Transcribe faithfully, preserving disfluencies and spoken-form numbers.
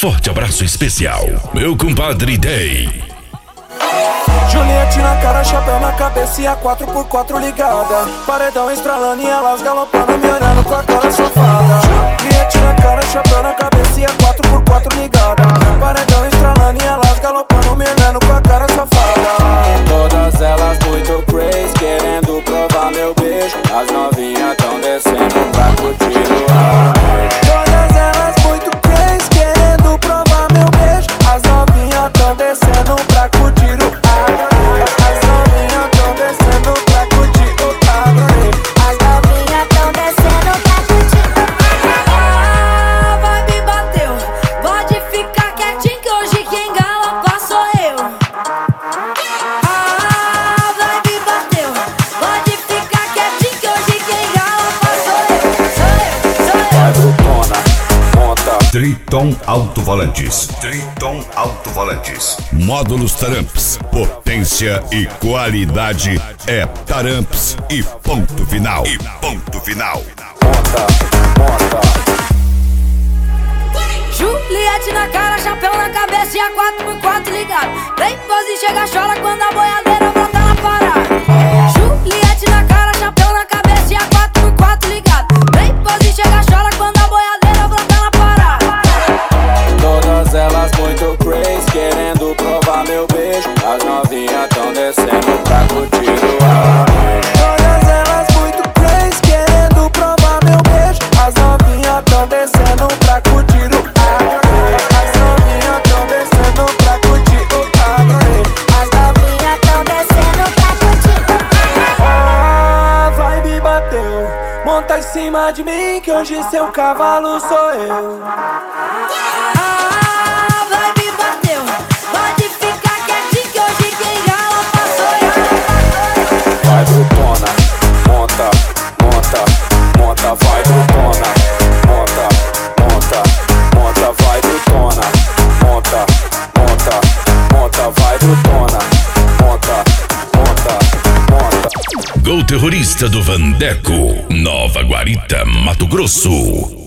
forte abraço especial, meu compadre Day. Juliette na cara, chapéu na cabeça e a quatro por quatro ligada. Paredão estralando e elas galopando, me olhando com a cara safada. Juliette na cara, chapéu na cabeça e a quatro por quatro ligada. Paredão estralando e elas galopando, me olhando com a cara safada. Todas elas muito crazy, querendo provar meu beijo. As novinhas tão descendo pra curtir o ar. Todas elas muito crazy, querendo provar meu beijo. As novinhas tão descendo pra curtir o ar. As novinhas tão descendo pra curtir o ar. As novinhas tão descendo pra curtir o ar. Ah, vai me bateu. Pode ficar quietinho que hoje quem galopa sou eu. Ah, vai me bateu. Pode ficar quietinho que hoje quem galopa sou eu. Sou eu, sou eu. Vai brutona, monta. Triton Alto Volantes. Triton Alto Volantes. Módulos Taramps. Potência e qualidade é Taramps e ponto final. E ponto final. Monta, monta. Juliette na cara, chapéu na cabeça e a quatro por quatro ligado. Tem pose, chega, chora quando a boiadeira volta na parada. Juliette na cara, chapéu na cabeça e a quatro por quatro ligado. Tem pose, chega, chora quando a boiadeira volta na parada. Todas elas muito crazy, querendo provar meu beijo. As novinhas tão descendo pra curtir o ar. Todas elas muito crazy, querendo provar meu beijo. As novinhas tão descendo pra curtir o ar. As novinhas tão descendo pra curtir o ar. As novinhas tão descendo pra curtir o ar. A vibe bateu, monta em cima de mim que hoje seu cavalo sou eu. Ah, vai me bateu. Pode ficar quietinho que hoje quem galopa sou eu. Vai brutona, monta, monta, monta, vai brutona, monta, monta, monta, vai brutona, monta, monta, monta, vai brutona, monta, monta, monta. Gol terrorista do Vandeco. Nova Guarita, Mato Grosso.